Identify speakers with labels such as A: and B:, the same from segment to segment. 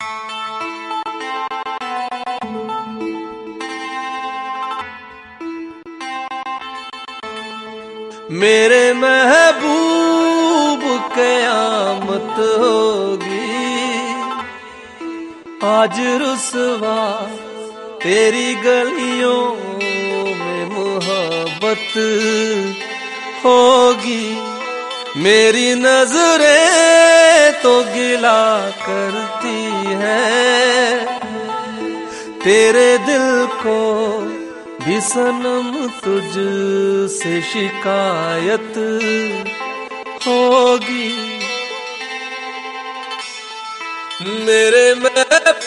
A: मेरे महबूब क़यामत होगी, आज रुसवा तेरी गलियों में मोहब्बत होगी। मेरी नजरें तो गिला करती हैं, तेरे दिल को भी सनम तुझ से शिकायत होगी। मेरे महबूब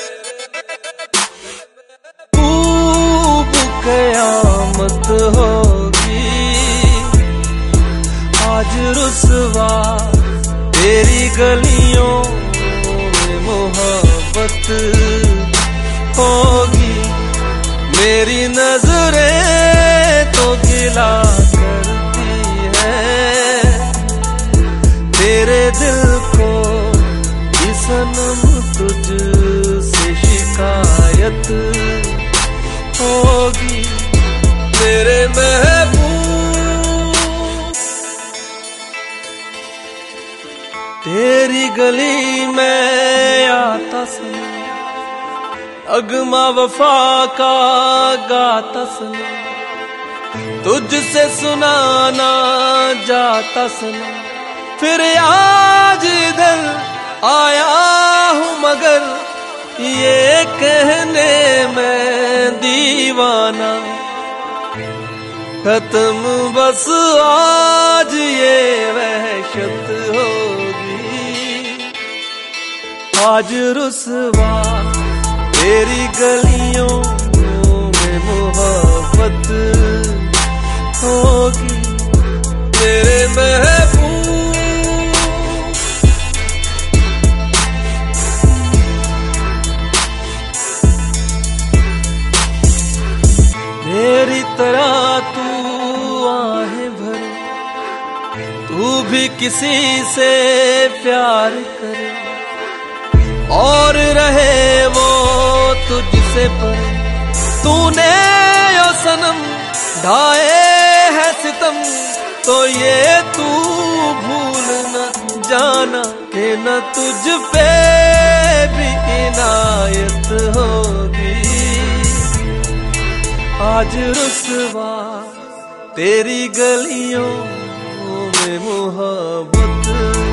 A: क़यामत होगी, आज रुसवा तेरी गलियों में मोहब्बत होगी। मेरी नजरें तो गिला करती हैं, तेरे दिल को भी सनम तुझ से शिकायत होगी। मेरे महबूब तेरी गली में आता सनम, अगमा वफा का गाता सनम, तुझसे सुनाना जाता सनम। फिर आज इधर आया हूँ मगर ये कहने मैं दीवाना, खत्म बस आज ये वहशत होगी। आज रुसवा तेरी गलियों में मोहब्बत होगी। मेरे महबूब मेरी तरह तू आहें भरे, तू भी किसी से प्यार करे और रहे वो तुझसे पर। तूने यो सनम ढाए है सितम, तो ये तू भूल न जाना कि न तुझ पे भी इनायत होगी। आज रुसवा तेरी गलियों में मोहब्बत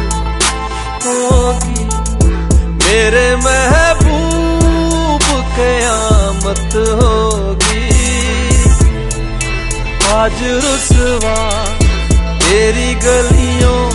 A: होगी। मेरे महबूब क़यामत होगी, आज रुसवा तेरी गलियों